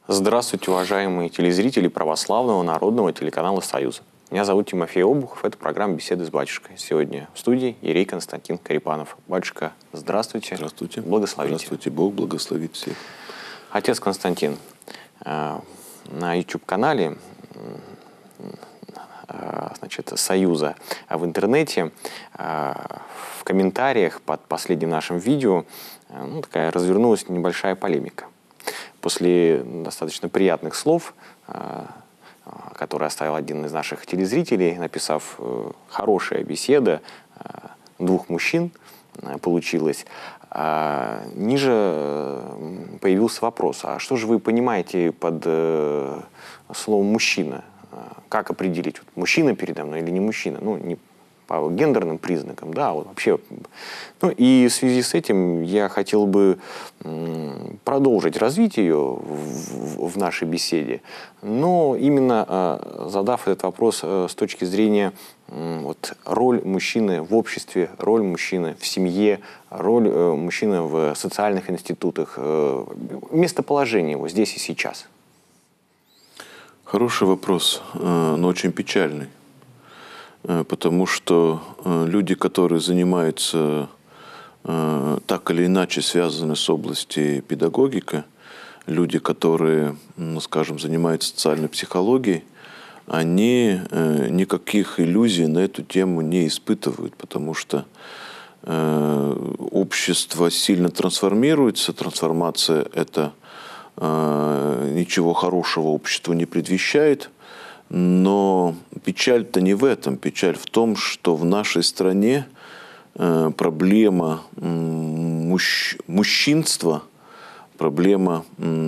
Здравствуйте, уважаемые телезрители православного народного телеканала «Союз». Меня зовут Тимофей Обухов, это программа «Беседы с батюшкой». Сегодня в студии иерей Константин Карипанов. Батюшка, здравствуйте. Здравствуйте. Благословите. Здравствуйте, Бог благословит всех. Отец Константин, на YouTube-канале «Союза» в интернете в комментариях под последним нашим видео такая развернулась небольшая полемика. После достаточно приятных слов, которые оставил один из наших телезрителей, написав «хорошая беседа двух мужчин» получилась, ниже появился вопрос: а что же вы понимаете под словом «мужчина»? Как определить, мужчина передо мной или не мужчина? Ну, не по гендерным признакам, да, вот вообще. Ну, и в связи с этим я хотел бы продолжить развитие ее в нашей беседе, но именно задав этот вопрос с точки зрения роль мужчины в обществе, роль мужчины в семье, роль мужчины в социальных институтах, местоположение его здесь и сейчас. Хороший вопрос, но очень печальный. Потому что люди, которые занимаются так или иначе связаны с областью педагогики, люди, которые, скажем, занимаются социальной психологией, они никаких иллюзий на эту тему не испытывают, потому что общество сильно трансформируется. Трансформация – это ничего хорошего обществу не предвещает. Но печаль-то не в этом. Печаль в том, что в нашей стране проблема мужчинства, проблема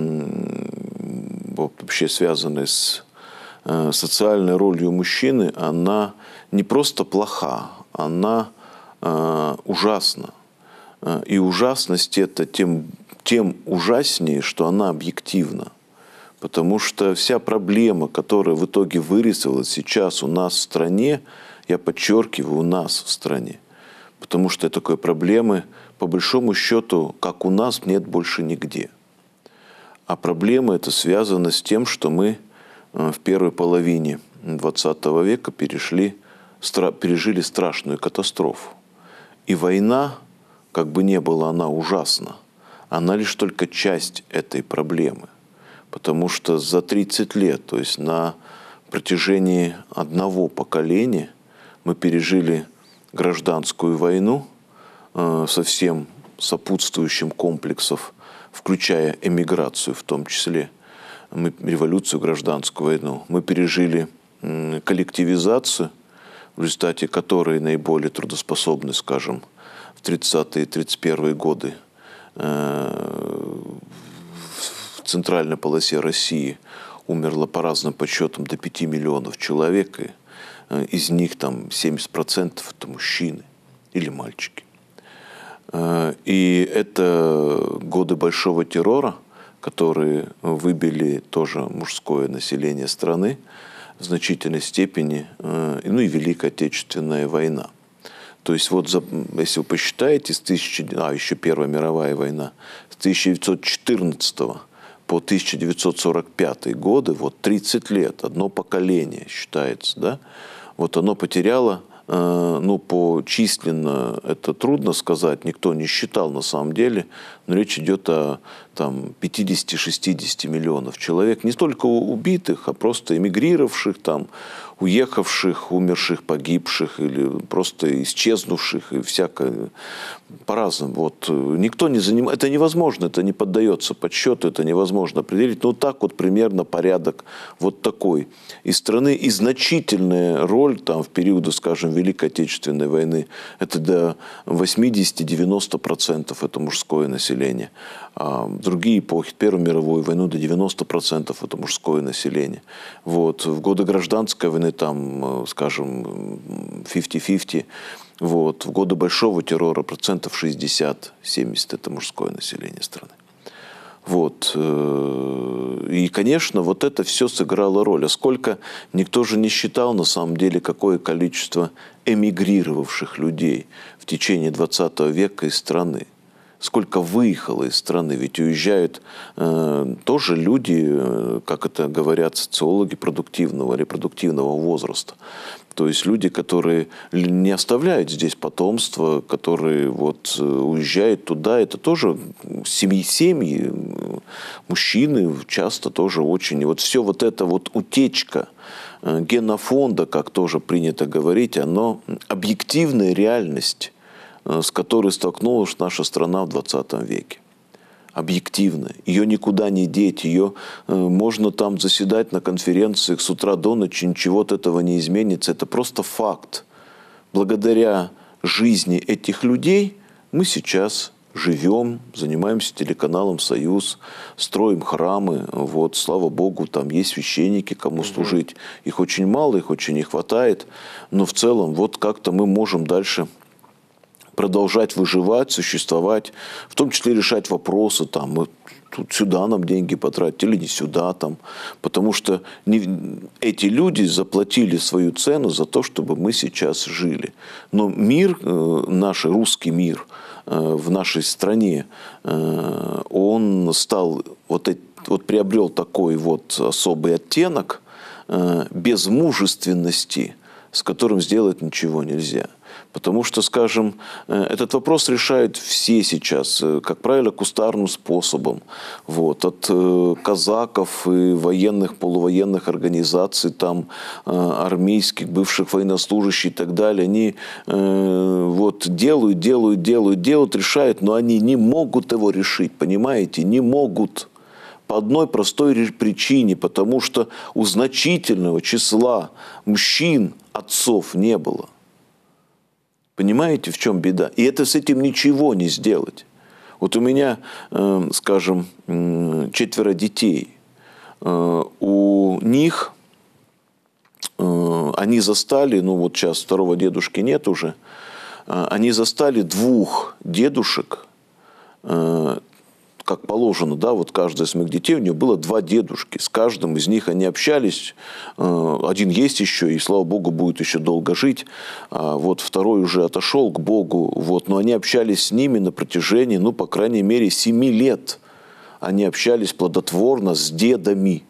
вообще связанная с социальной ролью мужчины, она не просто плоха, она ужасна. И ужасность это тем ужаснее, что она объективна. Потому что вся проблема, которая в итоге вырисовалась сейчас у нас в стране, я подчеркиваю, у нас в стране, потому что такой проблемы, по большому счету, как у нас, нет больше нигде. А проблема эта связана с тем, что мы в первой половине XX века пережили страшную катастрофу. И война, как бы ни была она ужасна, она лишь только часть этой проблемы. Потому что за 30 лет, то есть на протяжении одного поколения, мы пережили гражданскую войну со всем сопутствующим комплексов, включая эмиграцию в том числе, революцию, гражданскую войну. Мы пережили коллективизацию, в результате которой наиболее трудоспособны, скажем, в 30-е и 31-е годы в центральной полосе России умерло по разным подсчетам до 5 миллионов человек, и из них там 70% это мужчины или мальчики. И это годы большого террора, которые выбили тоже мужское население страны в значительной степени, ну и Великая Отечественная война. То есть вот, если вы посчитаете, еще Первая мировая война, с 1914 по 1945 годы, вот 30 лет, одно поколение считается, да, вот оно потеряло, по численно это трудно сказать, никто не считал на самом деле, но речь идет о 50-60 миллионов человек, не столько убитых, а просто эмигрировавших, уехавших, умерших, погибших или просто исчезнувших и всякое по-разному. Вот никто не занимается, это невозможно, это не поддается подсчету, это невозможно определить. Но так вот примерно порядок вот такой. И страны, и значительная роль в периоды, скажем, Великой Отечественной войны, это до 80-90% это мужское население. А в другие эпохи, Первую мировую войну, до 90% это мужское население. Вот. В годы гражданской войны скажем, 50-50. Вот. В годы большого террора 60-70% это мужское население страны. Вот. И, конечно, вот это все сыграло роль. А сколько, никто же не считал, на самом деле, какое количество эмигрировавших людей в течение 20 века из страны. сколько выехало из страны. Ведь уезжают тоже люди, как это говорят социологи, продуктивного, репродуктивного возраста. То есть люди, которые не оставляют здесь потомство, которые вот уезжают туда, это тоже семьи, мужчины часто тоже очень. И вот все вот это вот утечка генофонда, как тоже принято говорить, оно объективная реальность, с которой столкнулась наша страна в 20 веке. Объективно. Ее никуда не деть. Ее можно там заседать на конференциях с утра до ночи, ничего от этого не изменится. Это просто факт. Благодаря жизни этих людей мы сейчас живем, занимаемся телеканалом «Союз», строим храмы. Вот, слава Богу, там есть священники, кому служить. Их очень мало, их очень не хватает. Но в целом вот как-то мы можем дальше продолжать выживать, существовать, в том числе решать вопросы, там, мы тут сюда нам деньги потратить или не сюда, там, потому что эти люди заплатили свою цену за то, чтобы мы сейчас жили. Но мир, наш русский мир в нашей стране, он стал, вот приобрел такой вот особый оттенок безмужественности, с которым сделать ничего нельзя. Потому что, скажем, этот вопрос решают все сейчас, как правило, кустарным способом. Вот, от казаков и военных, полувоенных организаций, там, армейских, бывших военнослужащих и так далее, они вот, делают, решают, но они не могут его решить, понимаете, не могут. По одной простой причине, потому что у значительного числа мужчин, отцов не было. Понимаете, в чем беда? И это с этим ничего не сделать. Вот у меня, скажем, 4 детей. У них, они застали, ну вот сейчас второго дедушки нет уже, они застали 2 дедушек, как положено, да, вот каждый из моих детей, у него было 2 дедушки. С каждым из них они общались. Один есть еще, и, слава Богу, будет еще долго жить. А вот второй уже отошел к Богу. Вот. Но они общались с ними на протяжении, ну, по крайней мере, 7 лет. Они общались плодотворно с дедами.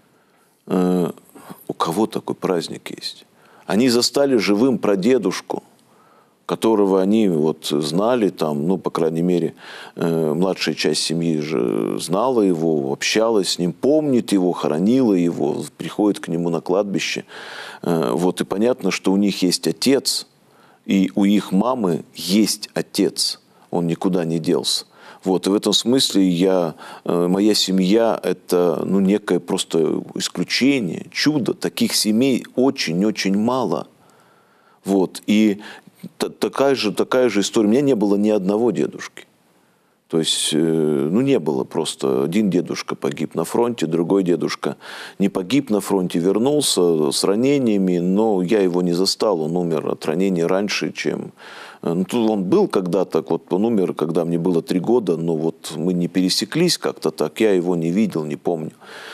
У кого такой праздник есть? Они застали живым прадедушку, которого они вот знали, там, ну, по крайней мере, младшая часть семьи же знала его, общалась с ним, помнит его, хоронила его, приходит к нему на кладбище. Вот, и понятно, что у них есть отец, и у их мамы есть отец, он никуда не делся. Вот, и в этом смысле моя семья – это, ну, некое просто исключение, чудо. Таких семей очень-очень мало. Вот, и такая же история. У меня не было ни одного дедушки. То есть, ну, не было просто. Один дедушка погиб на фронте, другой дедушка не погиб на фронте, вернулся с ранениями, но я его не застал. Он умер от ранений раньше, чем... Ну, он был когда-то, вот он умер, когда мне было 3 года, но вот мы не пересеклись как-то так, я его не видел, не помню.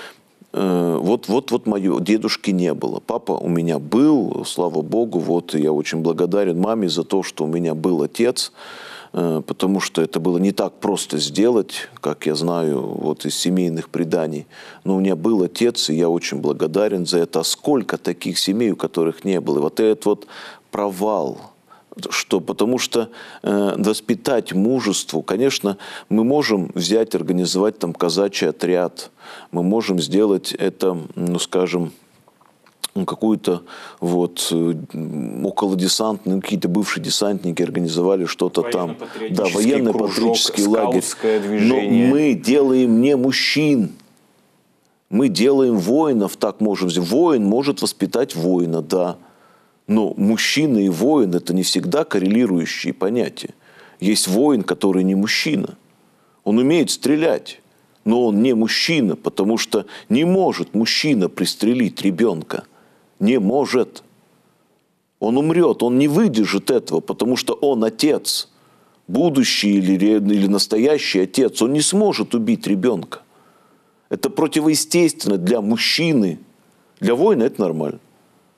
Вот моего дедушки не было. Папа у меня был, слава Богу, вот я очень благодарен маме за то, что у меня был отец, потому что это было не так просто сделать, как я знаю вот из семейных преданий. Но у меня был отец, и я очень благодарен за это. А сколько таких семей, у которых не было? И вот этот вот провал. Потому что воспитать мужеству, конечно, мы можем взять, организовать там казачий отряд, мы можем сделать это, ну, скажем, какую-то вот околодесантную, какие-то бывшие десантники организовали что-то там. Да, военно-патриотический лагерь. Но мы делаем не мужчин, мы делаем воинов, так можем сделать. Воин может воспитать воина, да. Но мужчина и воин – это не всегда коррелирующие понятия. Есть воин, который не мужчина. Он умеет стрелять, но он не мужчина, потому что не может мужчина пристрелить ребенка. Не может. Он умрет, он не выдержит этого, потому что он отец. Будущий или настоящий отец. Он не сможет убить ребенка. Это противоестественно для мужчины. Для воина это нормально.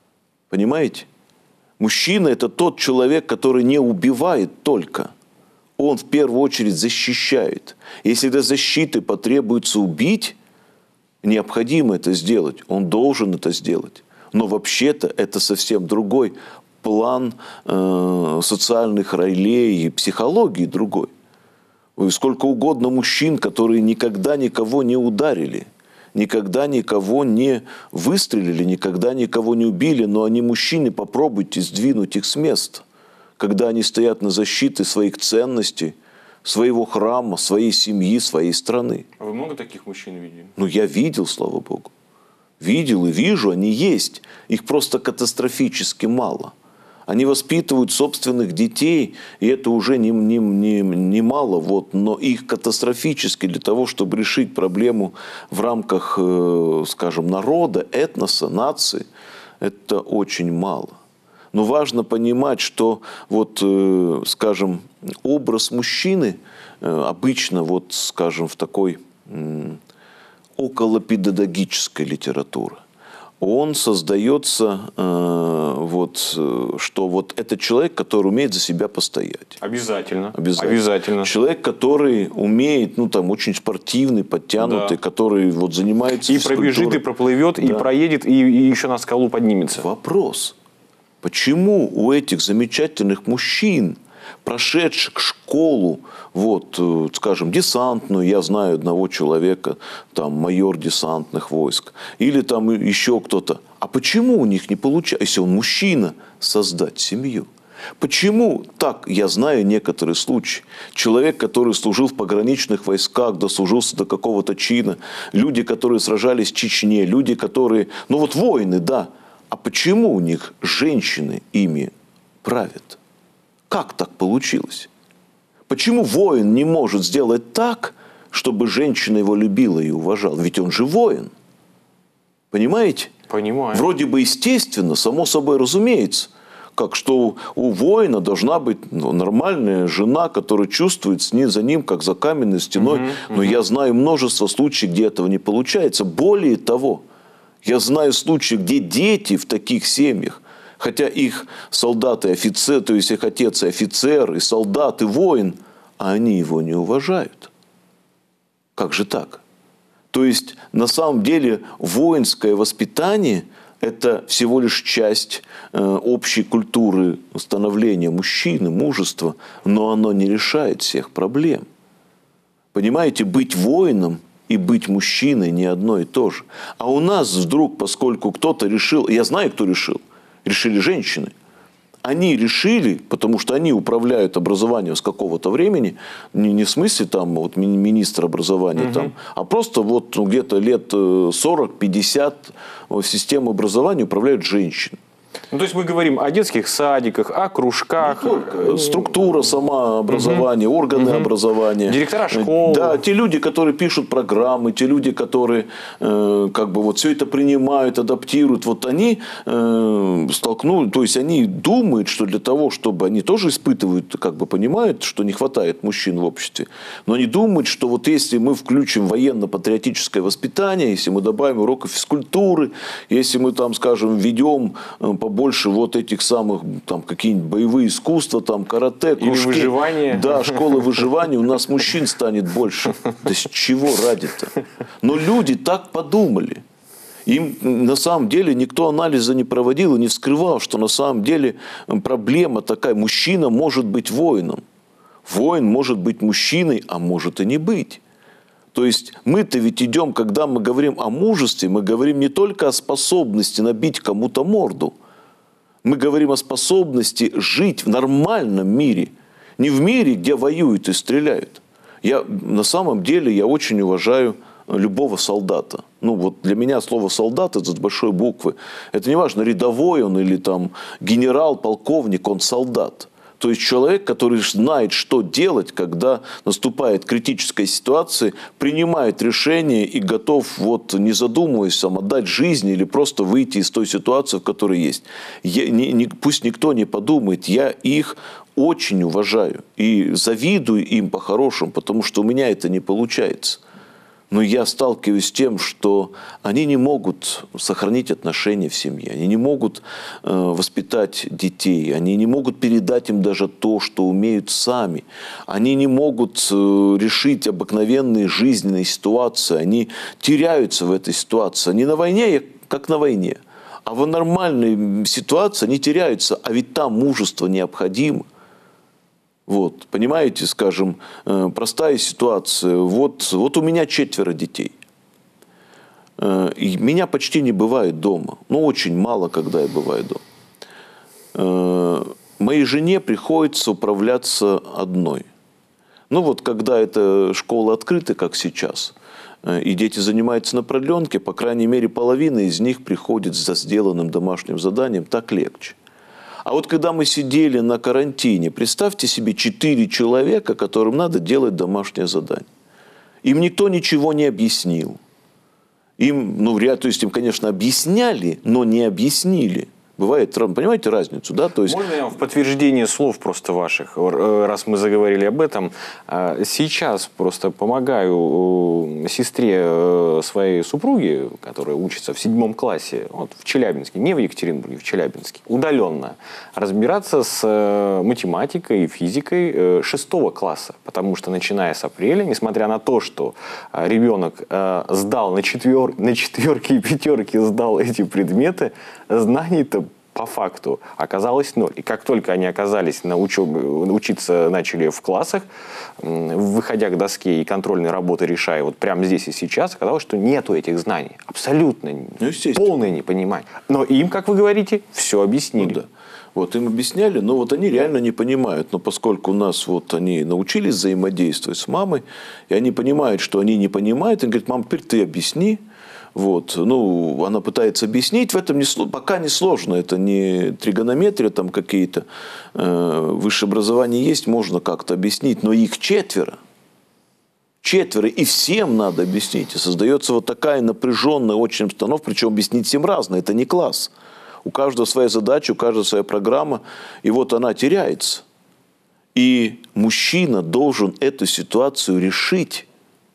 Понимаете? Мужчина – это тот человек, который не убивает только. Он в первую очередь защищает. Если для защиты потребуется убить, необходимо это сделать. Он должен это сделать. Но вообще-то это совсем другой план социальных ролей и психологии другой. Сколько угодно мужчин, которые никогда никого не ударили, никогда никого не выстрелили, никогда никого не убили, но они мужчины, попробуйте сдвинуть их с места, когда они стоят на защите своих ценностей, своего храма, своей семьи, своей страны. А вы много таких мужчин видели? Ну, я видел, слава Богу. Видел и вижу, они есть. Их просто катастрофически мало. Они воспитывают собственных детей, и это уже не мало, вот, но их катастрофически для того, чтобы решить проблему в рамках, скажем, народа, этноса, нации, это очень мало. Но важно понимать, что вот, скажем, образ мужчины обычно, вот, скажем, в такой околопедагогической литературе, он создается, вот, что вот это человек, который умеет за себя постоять. Обязательно. Обязательно. Человек, который умеет, ну, там, очень спортивный, подтянутый, да, который вот занимается и пробежит, и проплывет, да, и проедет, и еще на скалу поднимется. Вопрос. Почему у этих замечательных мужчин, прошедших школу, вот, скажем, десантную, я знаю одного человека, там, майор десантных войск, или там еще кто-то, а почему у них не получается, если он мужчина, создать семью? Почему так, я знаю некоторые случаи, человек, который служил в пограничных войсках, дослужился до какого-то чина, люди, которые сражались в Чечне, люди, которые, ну вот воины, да, а почему у них женщины ими правят? Как так получилось? Почему воин не может сделать так, чтобы женщина его любила и уважала? Ведь он же воин. Понимаете? Понимаю. Вроде бы естественно, само собой разумеется. Как что у воина должна быть нормальная жена, которая чувствует за ним, как за каменной стеной. Но я знаю множество случаев, где этого не получается. Более того, я знаю случаи, где дети в таких семьях, хотя их солдаты, офицер, то есть их отец и офицер, и солдат, и воин, а они его не уважают. Как же так? То есть, на самом деле, воинское воспитание – это всего лишь часть общей культуры становления мужчины, мужества, но оно не решает всех проблем. Понимаете, быть воином и быть мужчиной не одно и то же. А у нас вдруг, поскольку кто-то решил, я знаю, кто решил, решили женщины. Они решили, потому что они управляют образованием с какого-то времени, не в смысле там вот министр образования, там, а просто вот где-то лет 40-50 систему образования управляют женщины. Ну, то есть мы говорим о детских садиках, о кружках. Структура сама образования, органы образования. Директора школ. Да, те люди, которые пишут программы, те люди, которые как бы вот все это принимают, адаптируют, вот они столкнулись, то есть они думают, что для того, чтобы они тоже испытывают, как бы понимают, что не хватает мужчин в обществе, но они думают, что вот если мы включим военно-патриотическое воспитание, если мы добавим уроков физкультуры, если мы там, скажем, введем побольше вот этих самых, там, какие-нибудь боевые искусства, там, карате, кружки. Или выживание. Да, школа выживания, у нас мужчин станет больше. Да с чего ради-то? Но люди так подумали. Им на самом деле никто анализа не проводил и не вскрывал, что на самом деле проблема такая. Мужчина может быть воином. Воин может быть мужчиной, а может и не быть. То есть мы-то ведь идем, когда мы говорим о мужестве, мы говорим не только о способности набить кому-то морду. Мы говорим о способности жить в нормальном мире. Не в мире, где воюют и стреляют. На самом деле я очень уважаю любого солдата. Ну вот для меня слово солдат это с большой буквы. Это не важно, рядовой он или там генерал, полковник, он солдат. То есть человек, который знает, что делать, когда наступает критическая ситуация, принимает решение и готов, вот, не задумываясь, отдать жизнь или просто выйти из той ситуации, в которой есть. Пусть никто не подумает, я их очень уважаю и завидую им по-хорошему, потому что у меня это не получается. Но я сталкиваюсь с тем, что они не могут сохранить отношения в семье, они не могут воспитать детей, они не могут передать им даже то, что умеют сами. Они не могут решить обыкновенные жизненные ситуации, они теряются в этой ситуации. Они на войне, как на войне. А в нормальной ситуации они теряются, а ведь там мужество необходимо. Вот, понимаете, скажем, простая ситуация. Вот у меня 4 детей. И меня почти не бывает дома. Ну, очень мало, когда я бываю дома. Моей жене приходится управляться одной. Ну, вот когда эта школа открыта, как сейчас, и дети занимаются на продленке, по крайней мере, половина из них приходит за сделанным домашним заданием, так легче. А вот когда мы сидели на карантине, представьте себе 4 человека, которым надо делать домашнее задание. Им никто ничего не объяснил. Им, то есть им, конечно, объясняли, но не объяснили. Бывает, понимаете разницу, да? То есть... Можно я в подтверждение слов просто ваших, раз мы заговорили об этом, сейчас просто помогаю сестре своей супруги, которая учится в 7 классе, вот в Челябинске, не в Екатеринбурге, в Челябинске, удаленно разбираться с математикой и физикой 6 класса, потому что начиная с апреля, несмотря на то, что ребенок сдал на четверки и пятерки сдал эти предметы, знаний-то по факту оказалось 0. И как только они оказались на учебе, учиться начали в классах, выходя к доске и контрольные работы решая вот прямо здесь и сейчас, оказалось, что нету этих знаний. Абсолютно полное непонимание. Но им, как вы говорите, все объяснили. Ну, да. Вот им объясняли, но вот они реально не понимают. Но поскольку у нас вот они научились взаимодействовать с мамой, и они понимают, что они не понимают, они говорят: мам, теперь ты объясни. Вот. Ну, она пытается объяснить, в этом пока не сложно, это не тригонометрия там какие-то, высшее образование есть, можно как-то объяснить, но их 4, и всем надо объяснить, и создается вот такая напряженная очень обстановка, причем объяснить всем разное, это не класс, у каждого своя задача, у каждого своя программа, и вот она теряется, и мужчина должен эту ситуацию решить,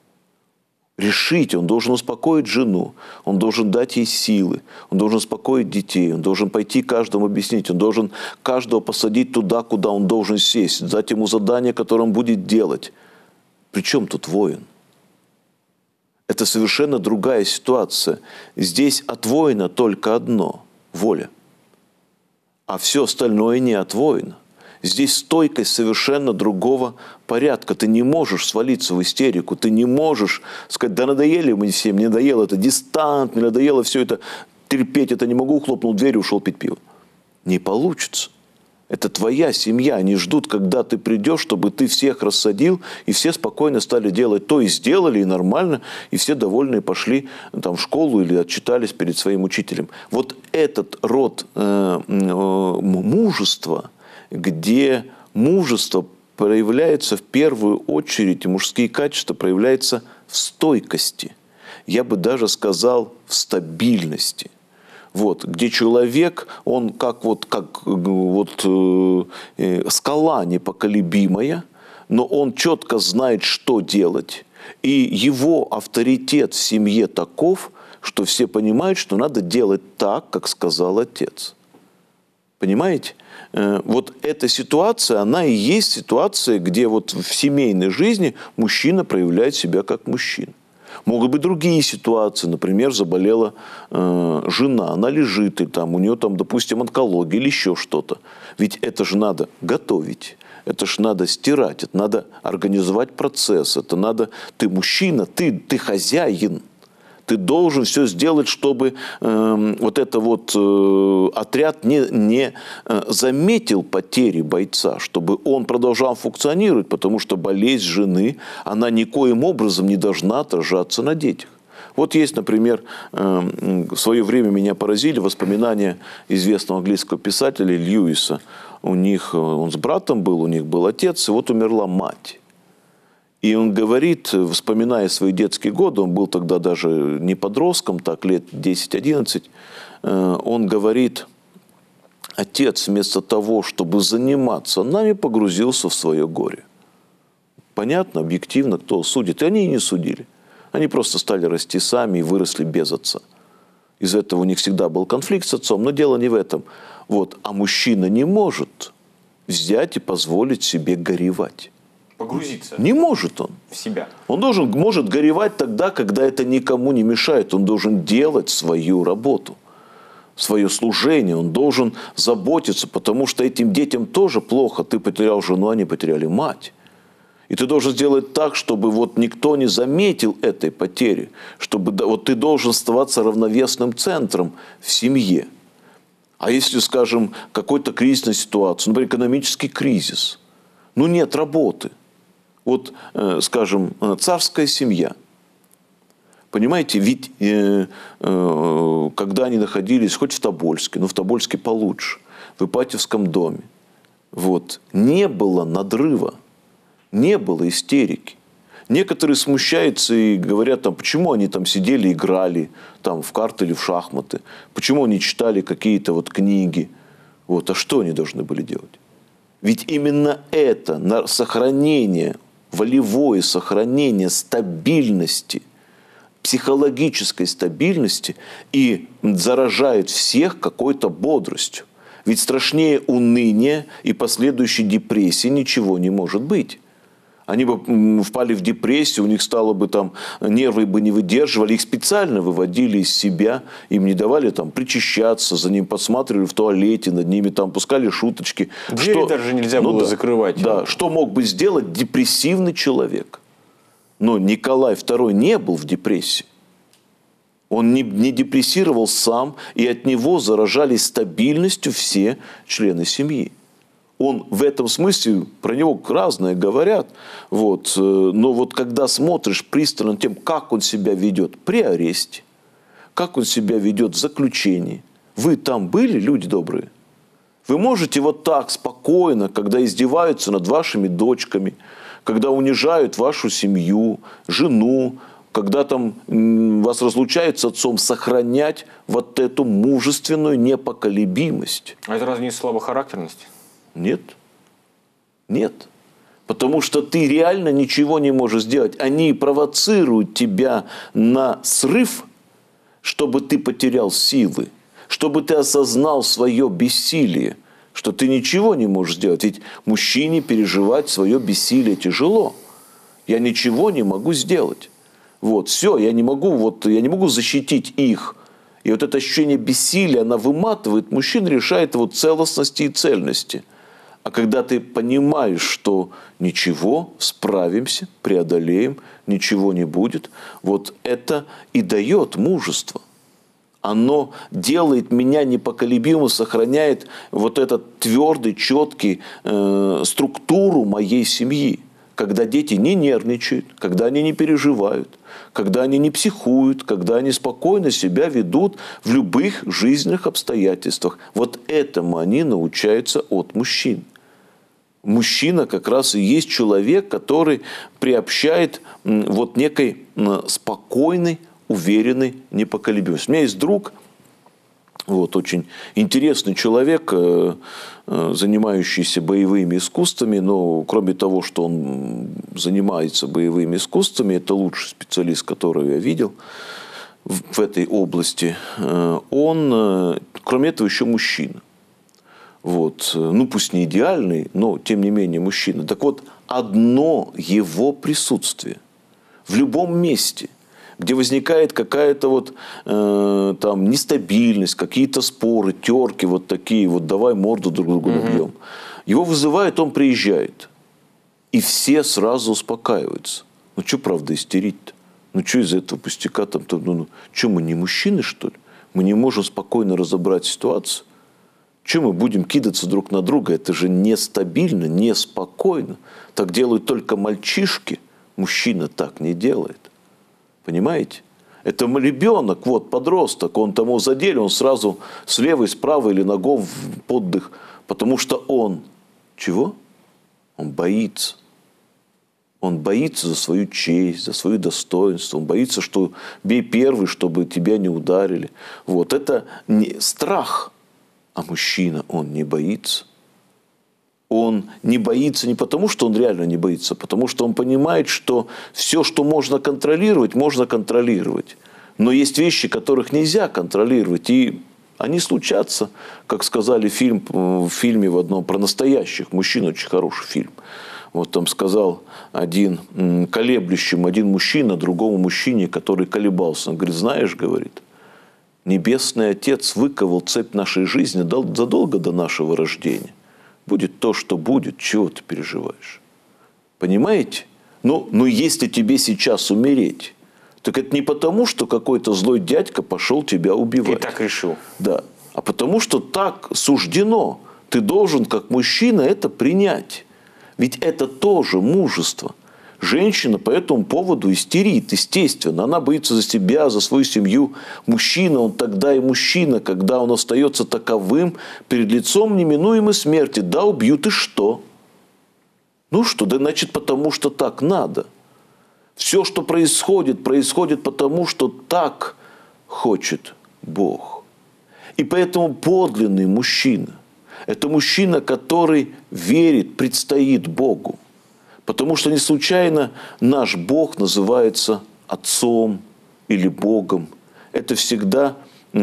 он должен успокоить жену, он должен дать ей силы, он должен успокоить детей, он должен пойти каждому объяснить, он должен каждого посадить туда, куда он должен сесть, дать ему задание, которое он будет делать. Причем тут воин? Это совершенно другая ситуация. Здесь от воина только одно – воля, а все остальное не от воина. Здесь стойкость совершенно другого порядка. Ты не можешь свалиться в истерику. Ты не можешь сказать: да надоели мы всем, мне надоело это дистант, мне надоело все это, терпеть это не могу, хлопнул дверь и ушел пить пиво. Не получится. Это твоя семья. Они ждут, когда ты придешь, чтобы ты всех рассадил, и все спокойно стали делать то, и сделали, и нормально, и все довольные пошли там, в школу или отчитались перед своим учителем. Вот этот род мужества, где мужество проявляется в первую очередь, и мужские качества проявляются в стойкости. Я бы даже сказал, в стабильности. Вот, где человек, он как скала непоколебимая, но он четко знает, что делать. И его авторитет в семье таков, что все понимают, что надо делать так, как сказал отец. Понимаете? Вот эта ситуация, она и есть ситуация, где вот в семейной жизни мужчина проявляет себя как мужчина. Могут быть другие ситуации, например, заболела жена, она лежит, и там, у нее, там, допустим, онкология или еще что-то. Ведь это же надо готовить, это же надо стирать, это надо организовать процесс, это надо, ты мужчина, ты хозяин. Ты должен все сделать, чтобы отряд не заметил потери бойца, чтобы он продолжал функционировать, потому что болезнь жены, она никоим образом не должна отражаться на детях. Вот есть, например, в свое время меня поразили воспоминания известного английского писателя Льюиса. Он с братом был, у них был отец, и вот умерла мать. И он говорит, вспоминая свои детские годы, он был тогда даже не подростком, так лет 10-11, он говорит: отец вместо того, чтобы заниматься нами, погрузился в свое горе. Понятно, объективно, кто судит. И они и не судили. Они просто стали расти сами и выросли без отца. Из-за этого у них всегда был конфликт с отцом, но дело не в этом. Вот. А мужчина не может взять и позволить себе горевать. Погрузиться. Не может он. В себя. Он может горевать тогда, когда это никому не мешает. Он должен делать свою работу, свое служение. Он должен заботиться, потому что этим детям тоже плохо. Ты потерял жену, они потеряли мать. И ты должен сделать так, чтобы вот никто не заметил этой потери. Чтобы вот ты должен оставаться равновесным центром в семье. А если, скажем, какой-то кризисная ситуация, например, экономический кризис, ну нет работы. Вот, скажем, царская семья. Понимаете, ведь когда они находились хоть в Тобольске, но в Тобольске получше, в Ипатьевском доме, вот, не было надрыва, не было истерики. Некоторые смущаются и говорят, там, почему они там сидели, играли там, в карты или в шахматы, почему они читали какие-то вот книги. Вот, а что они должны были делать? Ведь именно это сохранение, волевое сохранение стабильности, психологической стабильности и заражает всех какой-то бодростью. Ведь страшнее уныния и последующей депрессии ничего не может быть. Они бы впали в депрессию, у них стало бы там, нервы бы не выдерживали, их специально выводили из себя, им не давали там причащаться, за ним подсматривали в туалете, над ними там пускали шуточки. Двери даже нельзя было закрывать. Да, что мог бы сделать депрессивный человек? Но Николай II не был в депрессии. Он не депрессировал сам, и от него заражались стабильностью все члены семьи. Он в этом смысле, про него разное говорят, вот, но вот когда смотришь пристально тем, как он себя ведет при аресте, как он себя ведет в заключении. Вы там были, люди добрые? Вы можете вот так спокойно, когда издеваются над вашими дочками, когда унижают вашу семью, жену, когда там вас разлучают с отцом, сохранять вот эту мужественную непоколебимость? А это разве не слабохарактерность? Нет. Нет. Потому что ты реально ничего не можешь сделать. Они провоцируют тебя на срыв, чтобы ты потерял силы, чтобы ты осознал свое бессилие, что ты ничего не можешь сделать. Ведь мужчине переживать свое бессилие тяжело. Я ничего не могу сделать. Вот, все, я не могу защитить их. И вот это ощущение бессилия, она выматывает мужчин, решает его целостности и цельности. А когда ты понимаешь, что ничего, справимся, преодолеем, ничего не будет, вот это и дает мужество. Оно делает меня непоколебимым, сохраняет вот этот твердый, четкий структуру моей семьи. Когда дети не нервничают, когда они не переживают, когда они не психуют, когда они спокойно себя ведут в любых жизненных обстоятельствах. Вот этому они научаются от мужчин. Мужчина как раз и есть человек, который приобщает вот некой спокойной, уверенной непоколебимости. У меня есть друг, вот, очень интересный человек, занимающийся боевыми искусствами, но кроме того, что он занимается боевыми искусствами, это лучший специалист, которого я видел в этой области, он, кроме этого, еще мужчина. Вот. Ну, пусть не идеальный, но, тем не менее, мужчина. Так вот, одно его присутствие в любом месте, где возникает какая-то вот там нестабильность, какие-то споры, терки, вот такие, вот давай морду друг другу набьем. Его вызывает, он приезжает. И все сразу успокаиваются. Ну, что, правда, истерить-то? Ну, что из этого пустяка там? Что, мы не мужчины, что ли? Мы не можем спокойно разобрать ситуацию? Что мы будем кидаться друг на друга? Это же нестабильно, неспокойно. Так делают только мальчишки. Мужчина так не делает. Понимаете? Это ребенок, вот, подросток, он тому задели, он сразу с левой, с правой или ногой в поддых. Потому что он, чего? Он боится. Он боится за свою честь, за свое достоинство. Он боится, что бей первый, чтобы тебя не ударили. Вот, это не страх. А мужчина, он не боится. Он не боится не потому, что он реально не боится, а потому что он понимает, что все, что можно контролировать, можно контролировать. Но есть вещи, которых нельзя контролировать. И они случатся, как сказали в фильме в одном про настоящих мужчин, очень хороший фильм. Вот там сказал один мужчина другому мужчине, который колебался. Он говорит, знаешь, говорит, Небесный Отец выковал цепь нашей жизни задолго до нашего рождения. Будет то, что будет, чего ты переживаешь? Понимаете? Но если тебе сейчас умереть, так это не потому, что какой-то злой дядька пошел тебя убивать. И так решил. Да. А потому, что так суждено. Ты должен, как мужчина, это принять. Ведь это тоже мужество. Женщина по этому поводу истерит, естественно. Она боится за себя, за свою семью. Мужчина, он тогда и мужчина, когда он остается таковым перед лицом неминуемой смерти. Да, убьют, и что? Ну что, да значит, потому что так надо. Все, что происходит, происходит потому, что так хочет Бог. И поэтому подлинный мужчина – это мужчина, который верит, предстоит Богу. Потому что не случайно наш Бог называется Отцом или Богом. Это всегда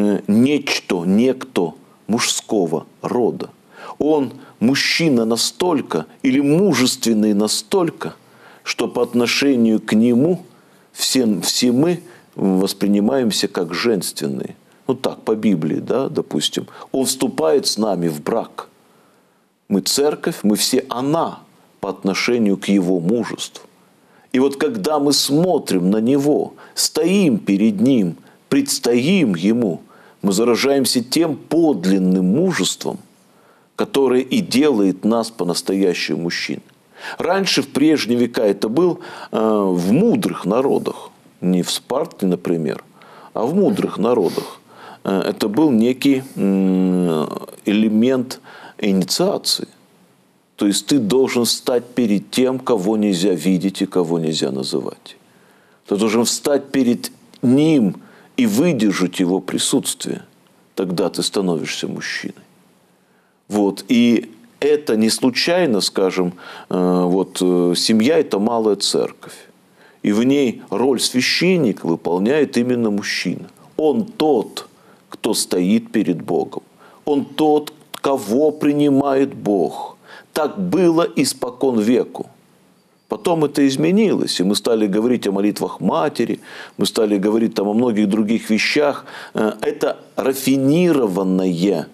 некто мужского рода. Он мужчина настолько или мужественный настолько, что по отношению к нему все мы воспринимаемся как женственные. Ну так, по Библии, да, допустим. Он вступает с нами в брак. Мы церковь, мы все она по отношению к его мужеству. И вот когда мы смотрим на него, стоим перед ним, предстоим ему, мы заражаемся тем подлинным мужеством, которое и делает нас по-настоящему мужчин. Раньше, в прежние века, это был в мудрых народах, не в Спарте, например, а в мудрых народах. Это был некий элемент инициации. То есть ты должен встать перед тем, кого нельзя видеть и кого нельзя называть. Ты должен встать перед ним и выдержать его присутствие. Тогда ты становишься мужчиной. Вот. И это не случайно, скажем, семья – это малая церковь. И в ней роль священника выполняет именно мужчина. Он тот, кто стоит перед Богом. Он тот, кого принимает Бог. Так было испокон веку. Потом это изменилось, и мы стали говорить о молитвах Матери, мы стали говорить там о многих других вещах. Это рафинированная,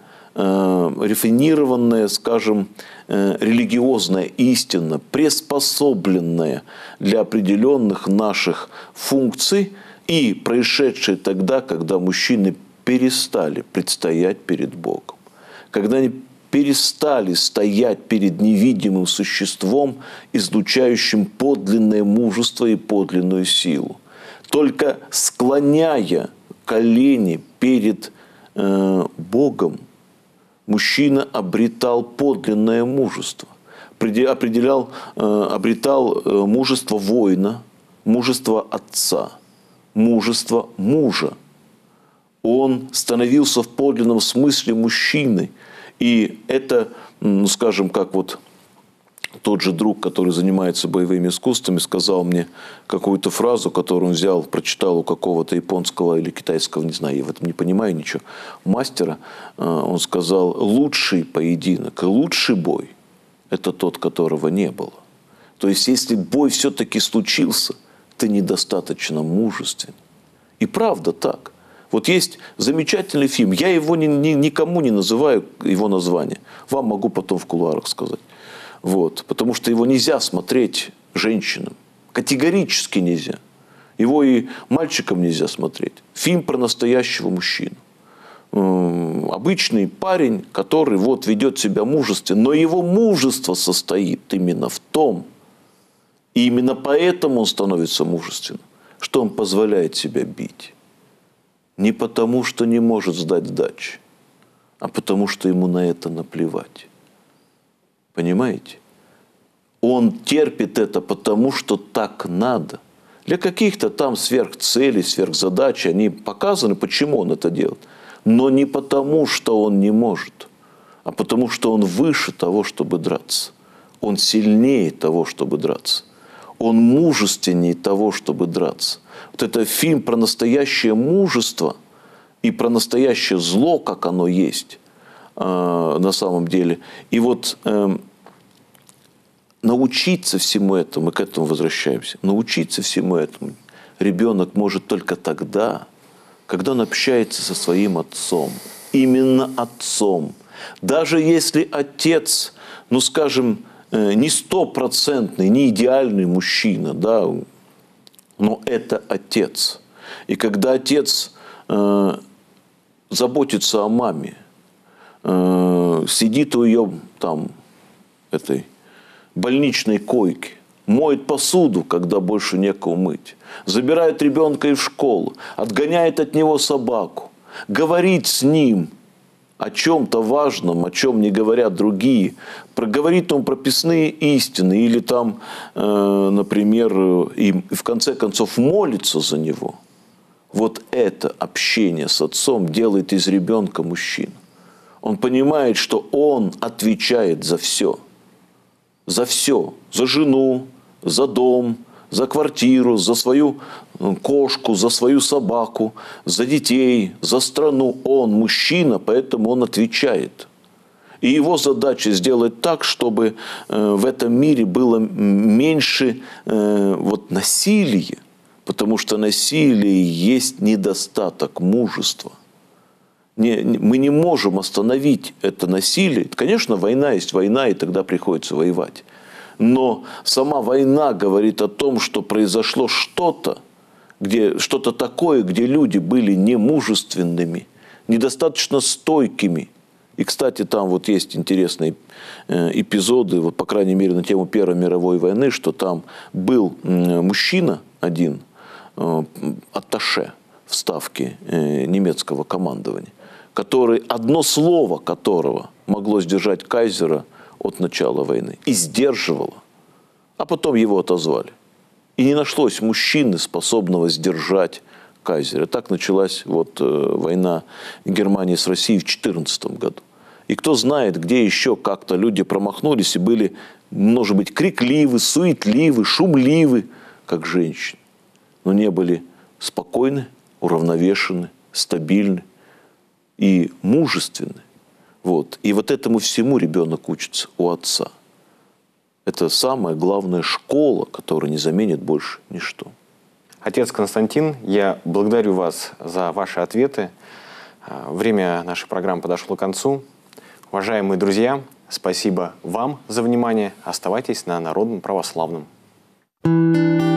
скажем, религиозная истина, приспособленная для определенных наших функций и происшедшая тогда, когда мужчины перестали предстоять перед Богом. Когда они перестали стоять перед невидимым существом, излучающим подлинное мужество и подлинную силу. Только склоняя колени перед Богом, мужчина обретал подлинное мужество, обретал мужество воина, мужество отца, мужество мужа. Он становился в подлинном смысле мужчиной. И это, скажем, как вот тот же друг, который занимается боевыми искусствами, сказал мне какую-то фразу, которую он взял, прочитал у какого-то японского или китайского, не знаю, я в этом не понимаю ничего, мастера. Он сказал, лучший поединок и лучший бой – это тот, которого не было. То есть, если бой все-таки случился, ты недостаточно мужественен. И правда так. Вот есть замечательный фильм. Я его никому не называю, его название. Вам могу потом в кулуарах сказать. Вот. Потому что его нельзя смотреть женщинам. Категорически нельзя. Его и мальчикам нельзя смотреть. Фильм про настоящего мужчину. Обычный парень, который вот ведет себя мужественно. Но его мужество состоит именно в том, и именно поэтому он становится мужественным, что он позволяет себя бить. Не потому, что не может сдать сдачи, а потому, что ему на это наплевать. Понимаете? Он терпит это потому, что так надо. Для каких-то там сверхцелей, сверхзадач они показаны, почему он это делает. Но не потому, что он не может, а потому что он выше того, чтобы драться. Он сильнее того, чтобы драться. Он мужественнее того, чтобы драться. Вот это фильм про настоящее мужество и про настоящее зло, как оно есть на самом деле. И вот научиться всему этому, мы к этому возвращаемся, научиться всему этому ребенок может только тогда, когда он общается со своим отцом. Именно отцом. Даже если отец, ну скажем, не стопроцентный, не идеальный мужчина, да, но это отец. И когда отец заботится о маме, сидит у ее там, этой больничной койки, моет посуду, когда больше некого мыть, забирает ребенка из школы, отгоняет от него собаку, говорит с ним о чем-то важном, о чем не говорят другие, говорит ему прописные истины или там, например, и в конце концов молится за него. Вот это общение с отцом делает из ребенка мужчину. Он понимает, что он отвечает за все. За все. За жену, за дом, за квартиру, за свою кошку, за свою собаку, за детей, за страну. Он мужчина, поэтому он отвечает. И его задача сделать так, чтобы в этом мире было меньше вот, насилия, потому что насилие есть недостаток мужества. Мы не можем остановить это насилие. Конечно, война есть война, и тогда приходится воевать. Но сама война говорит о том, что произошло что-то такое, где люди были немужественными, недостаточно стойкими. И, кстати, там вот есть интересные эпизоды, вот, по крайней мере, на тему Первой мировой войны, что там был мужчина один, атташе в ставке немецкого командования, который, одно слово которого могло сдержать кайзера от начала войны. И сдерживало. А потом его отозвали. И не нашлось мужчины, способного сдержать кайзера. Так началась вот война Германии с Россией в 2014 году. И кто знает, где еще как-то люди промахнулись и были, может быть, крикливы, суетливы, шумливы, как женщины. Но не были спокойны, уравновешены, стабильны и мужественны. Вот. И вот этому всему ребенок учится у отца. Это самая главная школа, которая не заменит больше ничто. Отец Константин, я благодарю вас за ваши ответы. Время нашей программы подошло к концу. Уважаемые друзья, спасибо вам за внимание. Оставайтесь на Народном Православном.